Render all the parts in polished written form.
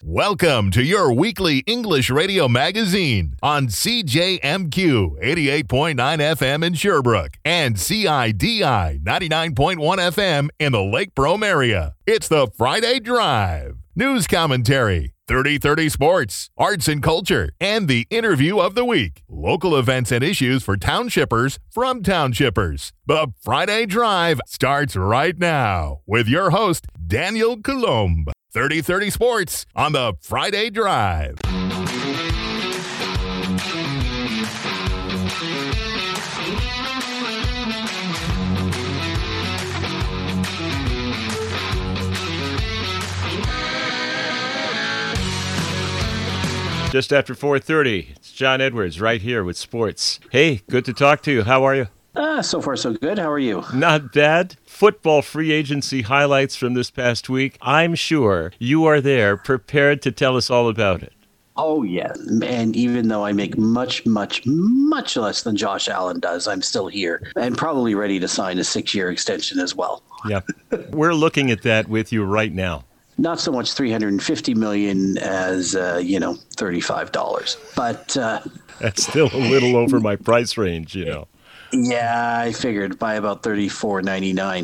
Welcome to your weekly English radio magazine on CJMQ 88.9 FM in Sherbrooke and CIDI 99.1 FM in the Lake Brome area. It's the Friday Drive. News commentary, 30-30 sports, arts and culture, and the interview of the week. Local events and issues for townshippers from townshippers. The Friday Drive starts right now with your host, Daniel Colomb. 30-30 sports on the Friday Drive. Just after 4:30, it's John Edwards right here with sports. Hey, good to talk to you. How are you? So far so good. How are you? Not bad. Football free agency highlights from this past week. I'm sure you are there prepared to tell us all about it. Oh, yeah. And even though I make much less than Josh Allen does, I'm still here and probably ready to sign a 6-year extension as well. Yeah. We're looking at that with you right now. Not so much $350 million as, $35. But that's still a little over my price range, Yeah, I figured by about $34.99.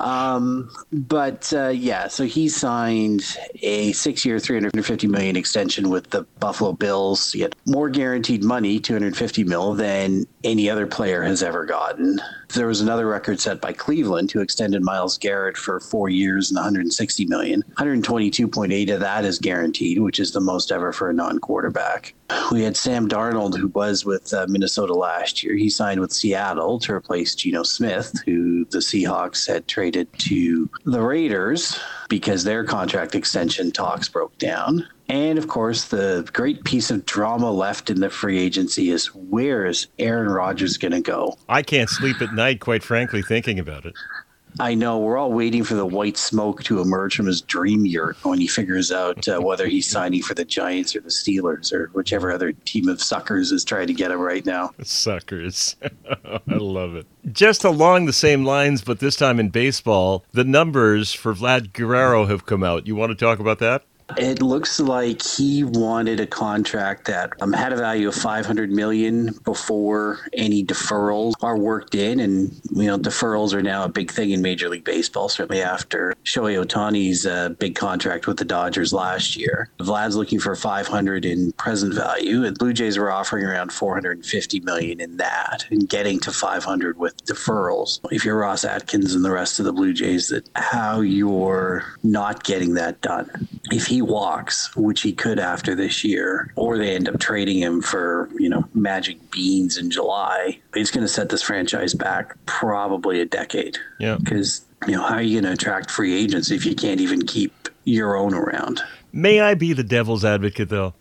Yeah. So he signed a 6-year, $350 million extension with the Buffalo Bills. He had more guaranteed money, $250 million, than any other player has ever gotten. There was another record set by Cleveland, who extended Myles Garrett for 4 years and $160 million. 122.8 of that is guaranteed, which is the most ever for a non-quarterback. We had Sam Darnold, who was with Minnesota last year. He signed with Seattle to replace Geno Smith, who the Seahawks had traded to the Raiders because their contract extension talks broke down. And, of course, the great piece of drama left in the free agency is, where is Aaron Rodgers going to go? I can't sleep at night, quite frankly, thinking about it. I know. We're all waiting for the white smoke to emerge from his dream yurt when he figures out whether he's signing for the Giants or the Steelers or whichever other team of suckers is trying to get him right now. Suckers. I love it. Just along the same lines, but this time in baseball, the numbers for Vlad Guerrero have come out. You want to talk about that? It looks like he wanted a contract that had a value of $500 million before any deferrals are worked in. And, deferrals are now a big thing in Major League Baseball, certainly after Shohei Ohtani's big contract with the Dodgers last year. Vlad's looking for $500 in present value, and Blue Jays were offering around $450 million in that, and getting to $500 with deferrals. If you're Ross Atkins and the rest of the Blue Jays, that how you're not getting that done. If he walks, which he could after this year, or they end up trading him for, magic beans in July, it's going to set this franchise back probably a decade. Yeah. Because, how are you going to attract free agents if you can't even keep your own around? May I be the devil's advocate, though?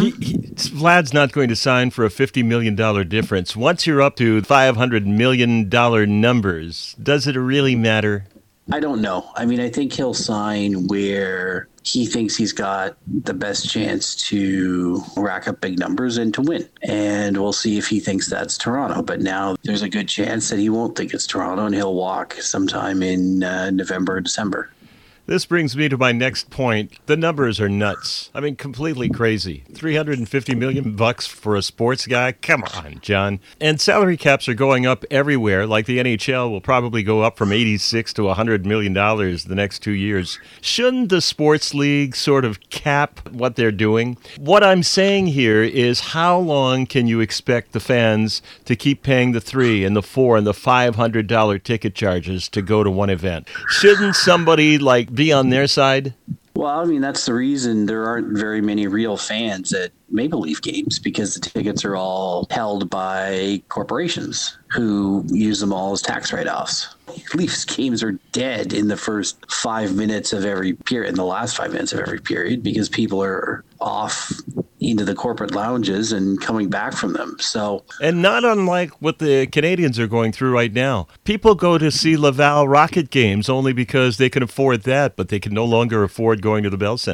Vlad's not going to sign for a $50 million difference. Once you're up to $500 million numbers, does it really matter? I don't know. I think he'll sign where he thinks he's got the best chance to rack up big numbers and to win. And we'll see if he thinks that's Toronto. But now there's a good chance that he won't think it's Toronto and he'll walk sometime in November or December. This brings me to my next point. The numbers are nuts. Completely crazy. $350 million for a sports guy? Come on, John. And salary caps are going up everywhere. Like the NHL will probably go up from $86 to $100 million the next 2 years. Shouldn't the sports league sort of cap what they're doing? What I'm saying here is, how long can you expect the fans to keep paying the $3 and the $4 and the $500 ticket charges to go to one event? Shouldn't somebody be on their side? Well, that's the reason there aren't very many real fans at Maple Leaf games, because the tickets are all held by corporations who use them all as tax write-offs. Leafs games are dead in the first 5 minutes of every period, in the last 5 minutes of every period, because people are off into the corporate lounges and coming back from them. And not unlike what the Canadians are going through right now. People go to see Laval Rocket games only because they can afford that, but they can no longer afford going to the Bell Center.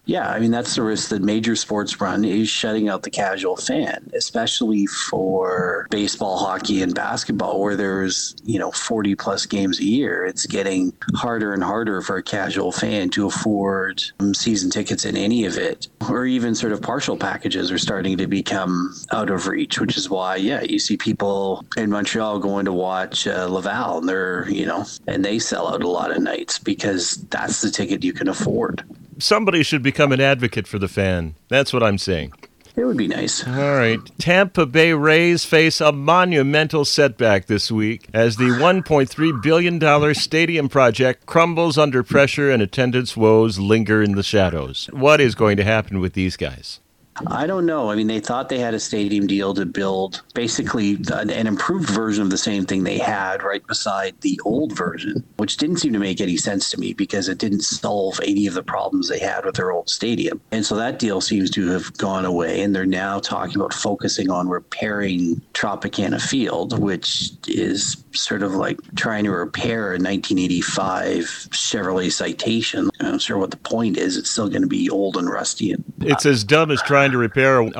Yeah, I mean, that's the risk that major sports run, is shutting out the casual fan, especially for baseball, hockey, and basketball, where there's, 40 plus games a year. It's getting harder and harder for a casual fan to afford season tickets in any of it, or even sort of partial packages are starting to become out of reach, which is why, you see people in Montreal going to watch Laval, and and they sell out a lot of nights because that's the ticket you can afford. Somebody should become an advocate for the fan. That's what I'm saying. It would be nice. All right. Tampa Bay Rays face a monumental setback this week as the $1.3 billion stadium project crumbles under pressure and attendance woes linger in the shadows. What is going to happen with these guys? I don't know. I mean, they thought they had a stadium deal to build basically an improved version of the same thing they had right beside the old version, which didn't seem to make any sense to me because it didn't solve any of the problems they had with their old stadium. And so that deal seems to have gone away, and they're now talking about focusing on repairing Tropicana Field, which is sort of like trying to repair a 1985 Chevrolet Citation. I'm not sure what the point is. It's still going to be old and rusty. It's as dumb as trying to repair a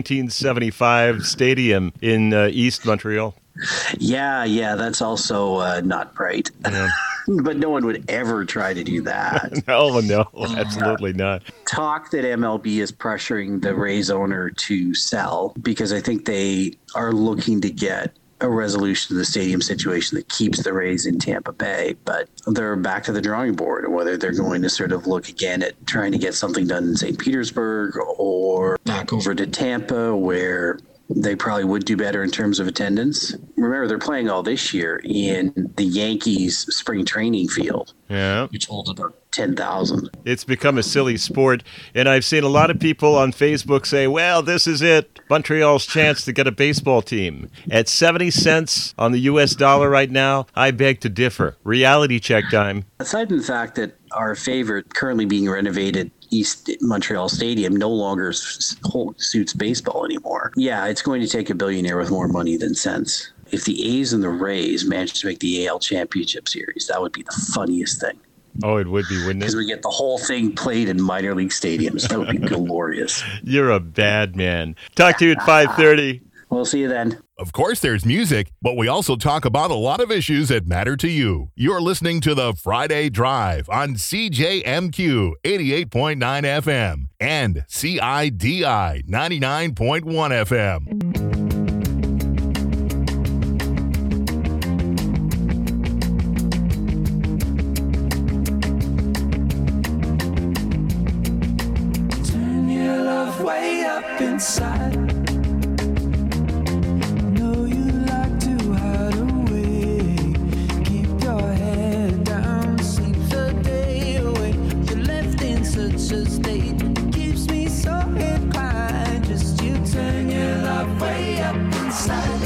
1975 stadium in East Montreal. Yeah, that's also not right. Yeah. But no one would ever try to do that. No, absolutely not. Talk that MLB is pressuring the Rays owner to sell because I think they are looking to get a resolution to the stadium situation that keeps the Rays in Tampa Bay, but they're back to the drawing board on whether they're going to sort of look again at trying to get something done in St. Petersburg or back over to Tampa, where they probably would do better in terms of attendance. Remember, they're playing all this year in the Yankees spring training field, which holds about 10,000. It's become a silly sport, and I've seen a lot of people on Facebook say, well, this is it, Montreal's chance to get a baseball team. At 70 cents on the U.S. dollar right now, I beg to differ. Reality check time. Aside from the fact that our favorite, currently being renovated East Montreal Stadium, no longer suits baseball anymore. Yeah, it's going to take a billionaire with more money than sense. If the A's and the Rays managed to make the AL Championship Series, that would be the funniest thing. Oh, it would be, wouldn't it? Because we get the whole thing played in minor league stadiums. That would be glorious. You're a bad man. Talk to you at 5:30. We'll see you then. Of course, there's music, but we also talk about a lot of issues that matter to you. You're listening to the Friday Drive on CJMQ 88.9 FM and CIDI 99.1 FM. Inside, know you like to hide away. Keep your head down, sleep the day away. You're left in such a state, it keeps me so inclined. Just you turn your love way up inside.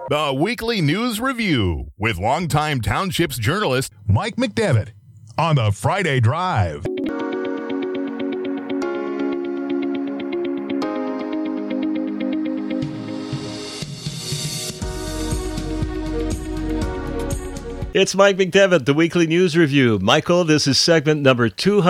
The Weekly News Review with longtime Townships journalist Mike McDevitt on the Friday Drive. It's Mike McDevitt, the Weekly News Review. Michael, this is segment number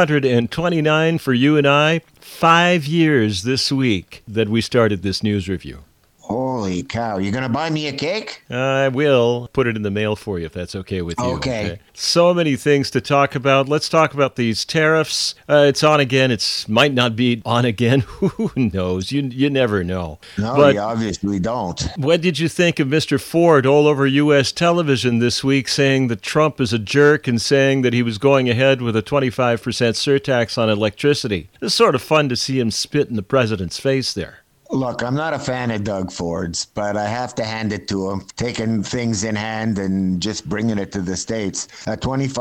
229 for you and I. 5 years this week that we started this news review. Holy cow. You going to buy me a cake? I will put it in the mail for you if that's okay with you. Okay. So many things to talk about. Let's talk about these tariffs. It's on again. It might not be on again. Who knows? You never know. No, but you obviously don't. what did you think of Mr. Ford all over U.S. television this week saying that Trump is a jerk and saying that he was going ahead with a 25% surtax on electricity? It's sort of fun to see him spit in the president's face there. Look, I'm not a fan of Doug Ford's, but I have to hand it to him. Taking things in hand and just bringing it to the States. A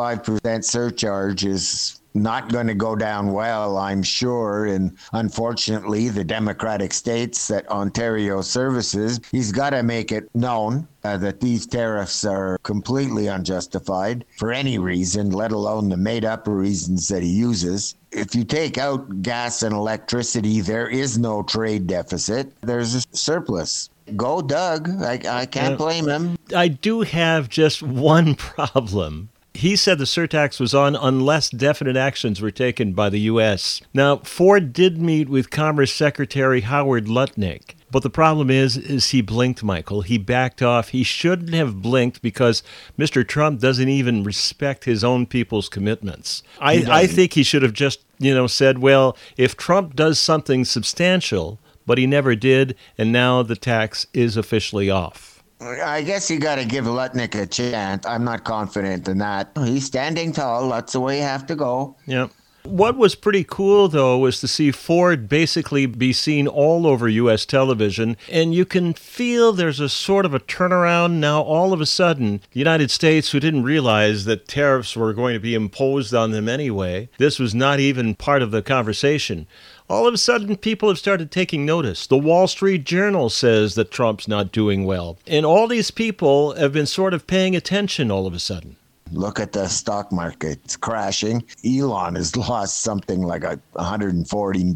25% surcharge is not going to go down well, I'm sure. And unfortunately, the Democratic states that Ontario services, he's got to make it known that these tariffs are completely unjustified for any reason, let alone the made-up reasons that he uses. If you take out gas and electricity, there is no trade deficit. There's a surplus. Go, Doug. I can't blame him. I do have just one problem. He said the surtax was on unless definite actions were taken by the U.S. Now, Ford did meet with Commerce Secretary Howard Lutnick. But the problem is he blinked, Michael. He backed off. He shouldn't have blinked because Mr. Trump doesn't even respect his own people's commitments. I think he should have just, said, well, if Trump does something substantial, but he never did, and now the tax is officially off. I guess you got to give Lutnick a chance. I'm not confident in that. He's standing tall. That's the way you have to go. Yeah. What was pretty cool, though, was to see Ford basically be seen all over U.S. television, and you can feel there's a sort of a turnaround now. All of a sudden, the United States, who didn't realize that tariffs were going to be imposed on them anyway, this was not even part of the conversation. All of a sudden, people have started taking notice. The Wall Street Journal says that Trump's not doing well, and all these people have been sort of paying attention all of a sudden. Look at the stock market. It's crashing. Elon has lost something like $140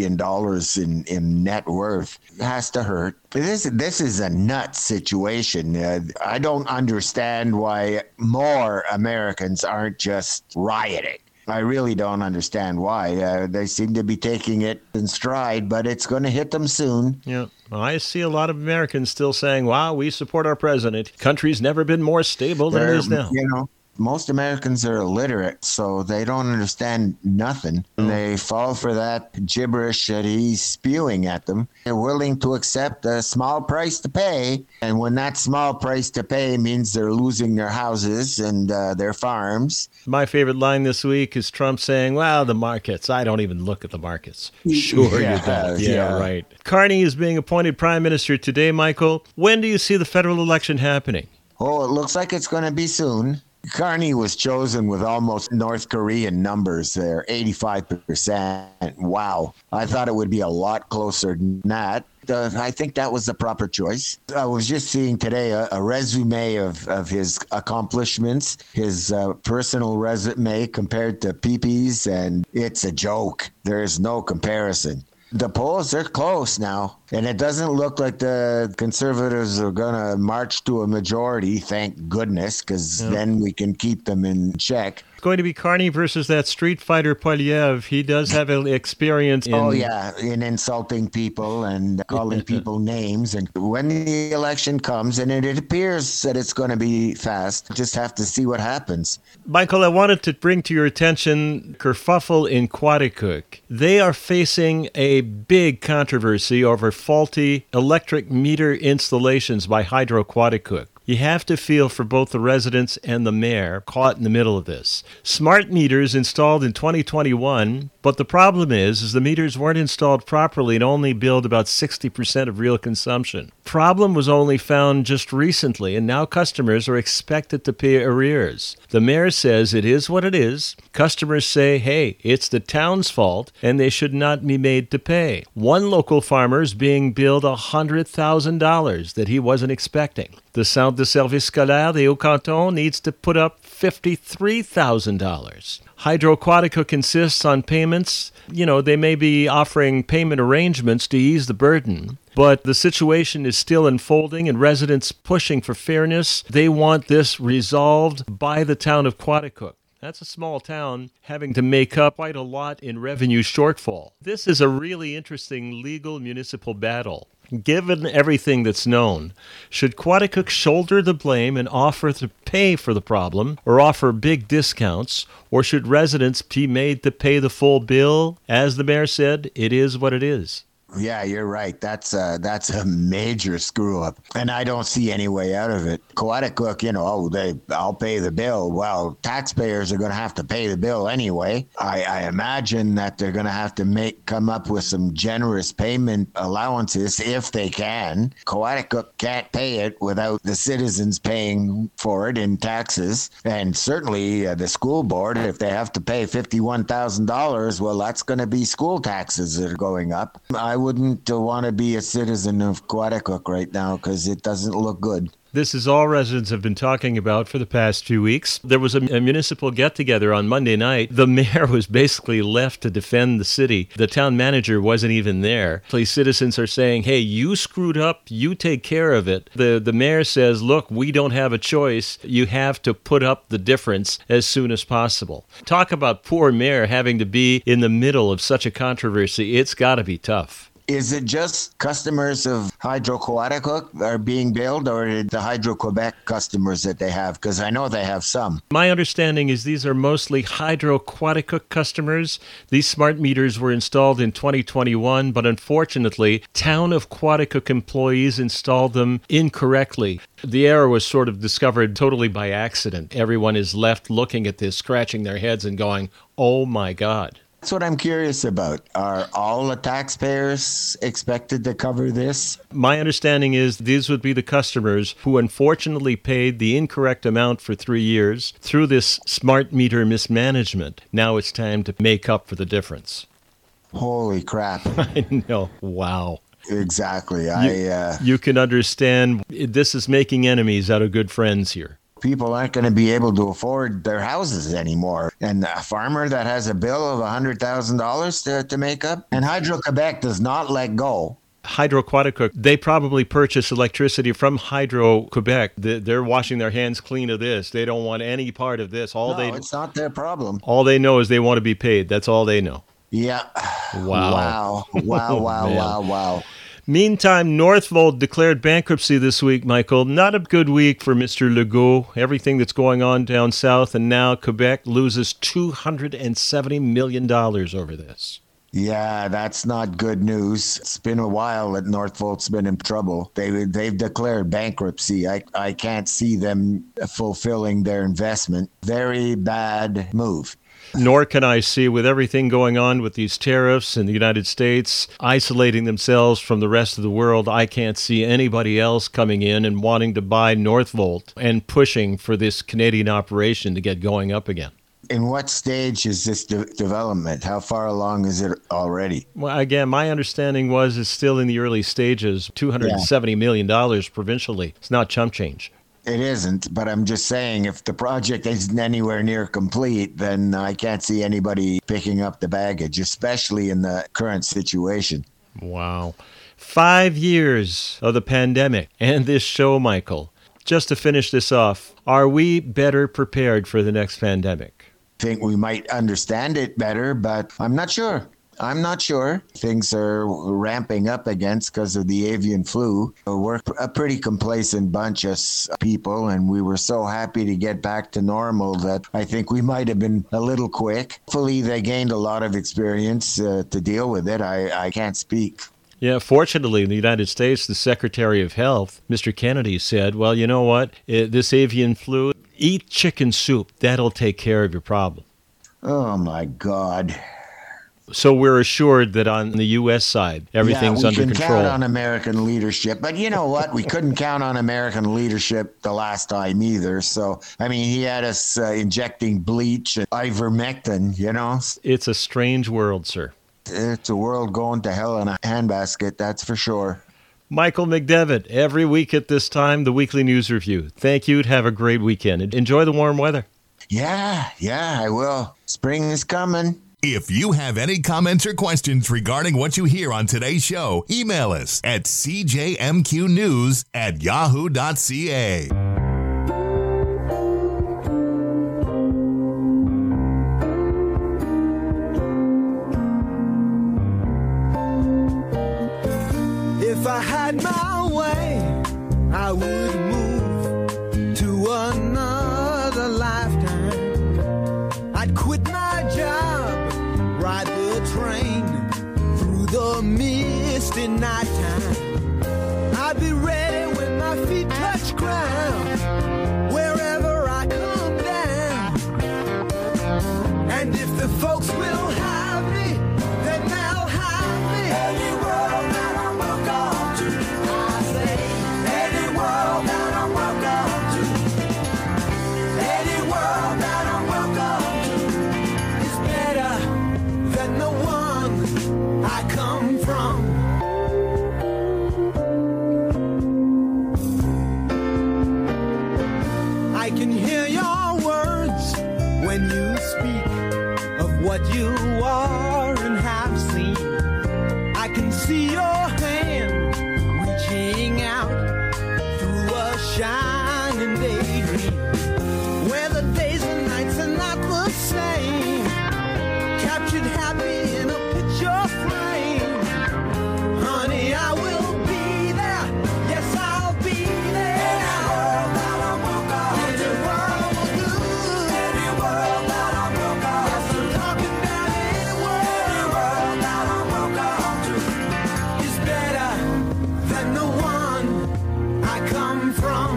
billion in net worth. It has to hurt. This is a nuts situation. I don't understand why more Americans aren't just rioting. I really don't understand why. They seem to be taking it in stride, but it's going to hit them soon. Yeah. Well, I see a lot of Americans still saying, wow, we support our president. Country's never been more stable than it is now. Most Americans are illiterate, so they don't understand nothing. And they fall for that gibberish that he's spewing at them. They're willing to accept a small price to pay. And when that small price to pay means they're losing their houses and their farms. My favorite line this week is Trump saying, well, the markets, I don't even look at the markets. Sure you don't. Yeah, right. Carney is being appointed prime minister today, Michael. When do you see the federal election happening? Oh, it looks like it's going to be soon. Carney was chosen with almost North Korean numbers there, 85%. Wow. I thought it would be a lot closer than that. I think that was the proper choice. I was just seeing today a resume of his accomplishments, his personal resume compared to Pepe's, and it's a joke. There's no comparison. The polls are close now, and it doesn't look like the conservatives are going to march to a majority, thank goodness, because then we can keep them in check. It's going to be Carney versus that street fighter Polyev. He does have experience in... in insulting people and calling people names. And when the election comes, and it appears that it's going to be fast, just have to see what happens. Michael, I wanted to bring to your attention Kerfuffle in Quaticook. They are facing a big controversy over faulty electric meter installations by Hydro Quaticook. You have to feel for both the residents and the mayor caught in the middle of this. Smart meters installed in 2021, but the problem is the meters weren't installed properly and only billed about 60% of real consumption. Problem was only found just recently, and now customers are expected to pay arrears. The mayor says it is what it is. Customers say, hey, it's the town's fault, and they should not be made to pay. One local farmer is being billed $100,000 that he wasn't expecting. The Centre de Service Scolaire des Hauts-Cantons needs to put up $53,000. Hydro-Quaticook insists on payments. They may be offering payment arrangements to ease the burden, but the situation is still unfolding and residents pushing for fairness. They want this resolved by the town of Quaticook. That's a small town having to make up quite a lot in revenue shortfall. This is a really interesting legal municipal battle. Given everything that's known, should Quaticook shoulder the blame and offer to pay for the problem or offer big discounts, or should residents be made to pay the full bill? As the mayor said, it is what it is. Yeah, you're right. That's a major screw up, and I don't see any way out of it. Quaticook, I'll pay the bill. Well, taxpayers are going to have to pay the bill anyway. I imagine that they're going to have to come up with some generous payment allowances if they can. Quaticook can't pay it without the citizens paying for it in taxes, and certainly the school board, if they have to pay $51,000, well, that's going to be school taxes that are going up. I wouldn't want to be a citizen of Quaticook right now because it doesn't look good. This is all residents have been talking about for the past few weeks. There was a municipal get-together on Monday night. The mayor was basically left to defend the city. The town manager wasn't even there. Citizens are saying, hey, you screwed up. You take care of it. The mayor says, look, we don't have a choice. You have to put up the difference as soon as possible. Talk about poor mayor having to be in the middle of such a controversy. It's got to be tough. Is it just customers of Hydro-Quaticook are being billed, or the Hydro-Quebec customers that they have? Because I know they have some. My understanding is these are mostly Hydro-Quaticook customers. These smart meters were installed in 2021, but unfortunately, Town of Quaticook employees installed them incorrectly. The error was sort of discovered totally by accident. Everyone is left looking at this, scratching their heads and going, oh my God. That's what I'm curious about. Are all the taxpayers expected to cover this? My understanding is these would be the customers who unfortunately paid the incorrect amount for 3 years through this smart meter mismanagement. Now it's time to make up for the difference. Holy crap. I know. Wow. Exactly. You can understand this is making enemies out of good friends here. People aren't going to be able to afford their houses anymore. And a farmer that has a bill of $100,000 to make up, and Hydro-Quebec does not let go. Hydro-Quaticook, they probably purchase electricity from Hydro-Quebec. They're washing their hands clean of this. They don't want any part of this. It's not their problem. All they know is they want to be paid. That's all they know. Yeah. Wow. Wow. Meantime, Northvolt declared bankruptcy this week, Michael. Not a good week for Mr. Legault. Everything that's going on down south, and now Quebec loses $270 million over this. Yeah, that's not good news. It's been a while that Northvolt's been in trouble. They've declared bankruptcy. I can't see them fulfilling their investment. Very bad move. Nor can I see, with everything going on with these tariffs in the United States, isolating themselves from the rest of the world, I can't see anybody else coming in and wanting to buy Northvolt and pushing for this Canadian operation to get going up again. In what stage is this development? How far along is it already? Well, again, my understanding was it's still in the early stages, $270 million provincially. It's not chump change. It isn't, but I'm just saying if the project isn't anywhere near complete, then I can't see anybody picking up the baggage, especially in the current situation. Wow. 5 years of the pandemic and this show, Michael. Just to finish this off, are we better prepared for the next pandemic? I think we might understand it better, but I'm not sure. Things are ramping up against because of the avian flu. We're a pretty complacent bunch of people, and we were so happy to get back to normal that I think we might have been a little quick. Hopefully, they gained a lot of experience to deal with it. I can't speak. Yeah, fortunately, in the United States, the Secretary of Health, Mr. Kennedy, said, well, you know what? This avian flu, eat chicken soup. That'll take care of your problem. Oh, my God. So we're assured that on the U.S. side, everything's under control. We can count on American leadership. But you know what? We couldn't count on American leadership the last time either. So, I mean, he had us injecting bleach and ivermectin, you know? It's a strange world, sir. It's a world going to hell in a handbasket, that's for sure. Michael McDevitt, every week at this time, the Weekly News Review. Thank you. Have a great weekend. Enjoy the warm weather. Yeah, I will. Spring is coming. If you have any comments or questions regarding what you hear on today's show, email us at cjmqnews@yahoo.ca. If I had my way, I would move to another lifetime. I'd quit my job, ride the train through the misty nighttime. I'd be ready when my feet touch ground, wherever I come down. And if the folks will have me, then they'll have me. Any world that I'm welcome to, I say. Any world that I'm welcome to, any world that I'm welcome to is better than the one I come from. I can hear your words when you speak of what you are and have seen. I can see your hand reaching out through a shining daydream, where the days and nights are not the same, captured happy in a picture frame. Honey, I will be there. Yes, I'll be there. Any world that I'm welcome to. Any world will do. Any world that I'm welcome to. Yes, I'm talking about any world that I'm welcome to is better than the one I come from.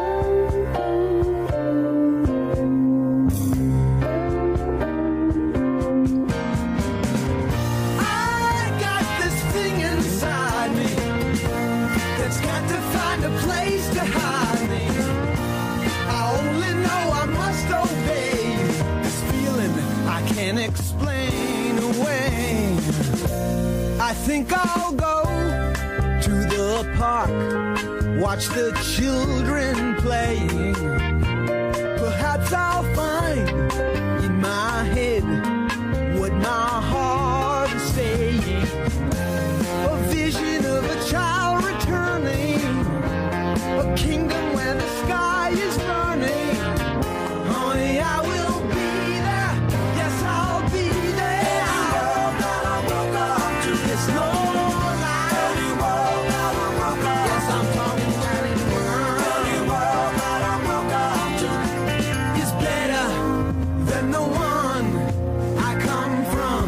I got this thing inside me that's got to find a place to hide me. I only know I must obey this feeling I can't explain away. I think I'll go to the park, watch the children playing. Perhaps I'll find in my head what my heart is saying. A vision of a child returning, a kingdom where the sky is burning. Honey, I will be there. Yes, I'll be there. Any world that I'm welcome to. There's no lie. Any world that I'm welcome to. Yes, I'm talking about any world. Any world that I'm welcome to is better than the one I come from.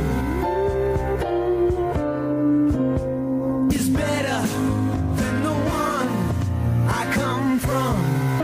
Is better than the one I come from.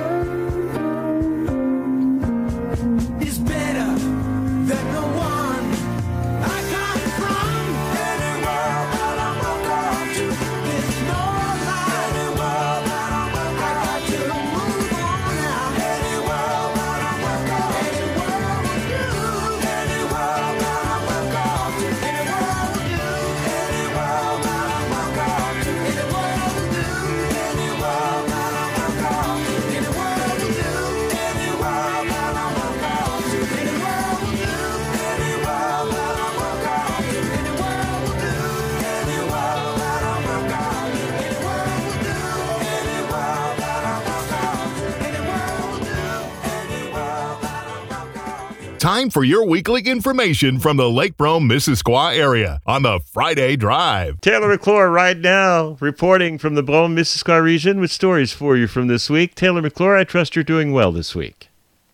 Is better than the one I come from. Any world that I'm welcome to. There's no lie. Any world that I'm welcome to. I got to move on now. Any world that I'm welcome to. Any world will do. Any world that I'm welcome to. Any world will do. Any world that I'm welcome to. Any world will do. Any world that I'm welcome to. Any world will do. Any world that I'm welcome to. Any world will do. Any world that I'm welcome to. Any world will do. Any world that I'm welcome to. Any world will do. Any world that I'm welcome to. Any world will do. Any world that I'm welcome to. Time for your weekly information from the Lake Brome, Missisquoi area on the Friday Drive. Taylor McClure right now, reporting from the Brome, Missisquoi region with stories for you from this week. Taylor McClure, I trust you're doing well this week.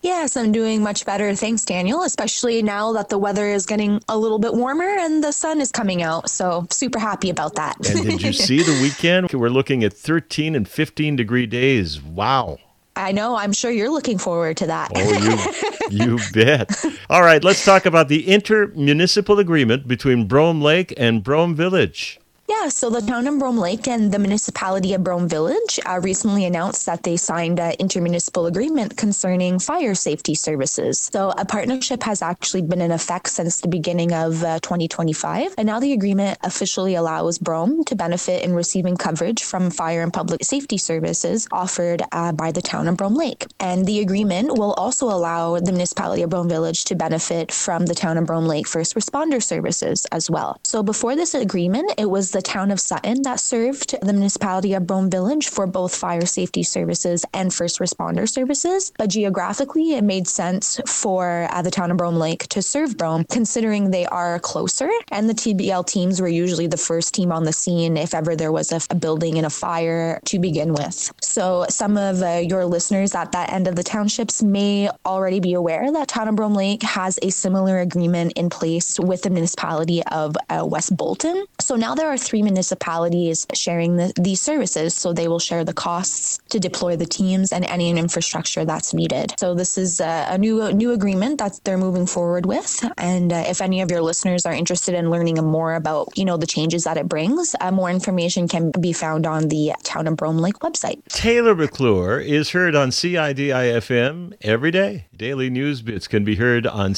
Yes, I'm doing much better. Thanks, Daniel, especially now that the weather is getting a little bit warmer and the sun is coming out. So super happy about that. And did you see the weekend? We're looking at 13 and 15 degree days. Wow. I know. I'm sure you're looking forward to that. Oh, you bet. All right, let's talk about the intermunicipal agreement between Brome Lake and Brome Village. Yeah, so the town of Brome Lake and the municipality of Brome Village recently announced that they signed an intermunicipal agreement concerning fire safety services. So a partnership has actually been in effect since the beginning of 2025, and now the agreement officially allows Brome to benefit in receiving coverage from fire and public safety services offered by the town of Brome Lake. And the agreement will also allow the municipality of Brome Village to benefit from the town of Brome Lake first responder services as well. So before this agreement, it was the town of Sutton that served the municipality of Brome Village for both fire safety services and first responder services. But geographically, it made sense for the town of Brome Lake to serve Brome, considering they are closer. And the TBL teams were usually the first team on the scene if ever there was a building in a fire to begin with. So some of your listeners at that end of the townships may already be aware that town of Brome Lake has a similar agreement in place with the municipality of West Bolton. So now there are 3 municipalities sharing these services, so they will share the costs to deploy the teams and any infrastructure that's needed. So this is a new agreement that they're moving forward with. And if any of your listeners are interested in learning more about, the changes that it brings, more information can be found on the Town of Brome Lake website. Taylor McClure is heard on CIDI-FM every day. Daily news bits can be heard on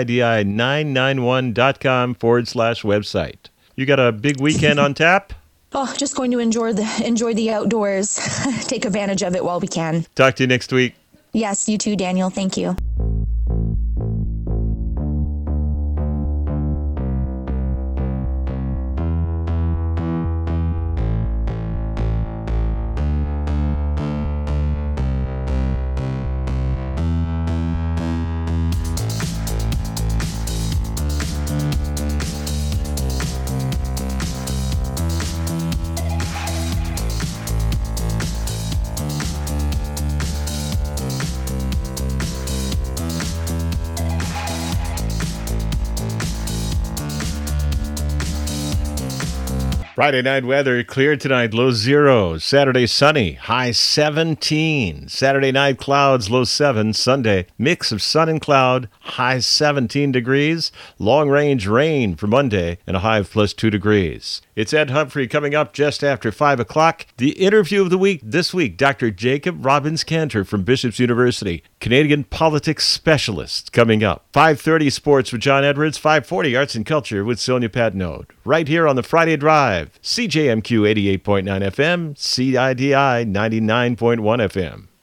CIDI991.com/website. You got a big weekend on tap? Oh, just going to enjoy the outdoors. Take advantage of it while we can. Talk to you next week. Yes, you too, Daniel. Thank you. Friday night weather, clear tonight, low 0. Saturday, sunny, high 17. Saturday night, clouds, low 7. Sunday, mix of sun and cloud, high 17 degrees. Long range rain for Monday and a high of +2 degrees. It's Ed Humphrey coming up just after 5 o'clock. The interview of the week this week, Dr. Jacob Robbins-Cantor from Bishop's University, Canadian politics specialist, coming up. 5:30 sports with John Edwards, 5:40 arts and culture with Sonia Patnode. Right here on the Friday Drive, CJMQ 88.9 FM, CIDI 99.1 FM.